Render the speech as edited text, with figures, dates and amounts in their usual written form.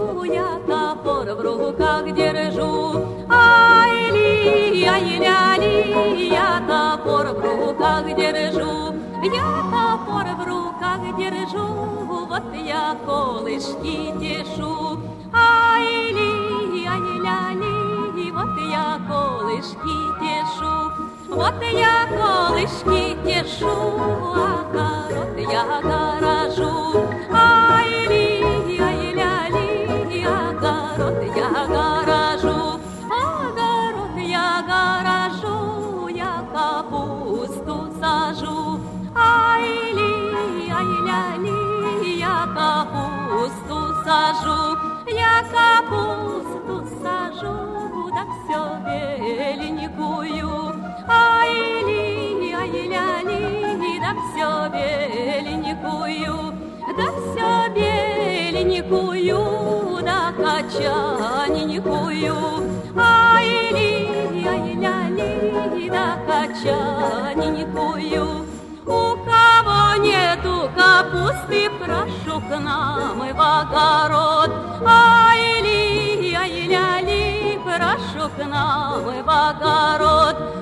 я топор в руках держу. Ай-ли, ай-ля-ли, я топор в руках держу. Я топор в руках держу, вот я колышки тешу. Ай-ли, ай-ля-ли, вот я колышки тешу. Вот я колышки тешу, огород я горожу. Ай-ли, ай-ля-ли, огород я горожу. Огород я горожу, я капусту сажу. Ай-ли, ай-ля-ли, я капусту сажу. Я капусту сажу, да все беленькую. Ай-ли, ай-ля-ли, да все беленькую. Да все беленькую, да качаненькую. Ай-ли, ай-ля-ли, да качаненькую. У кого нету капусты, прошу к нам и в огород. Ай-ли, ай-ля-ли, прошу к нам и в огород.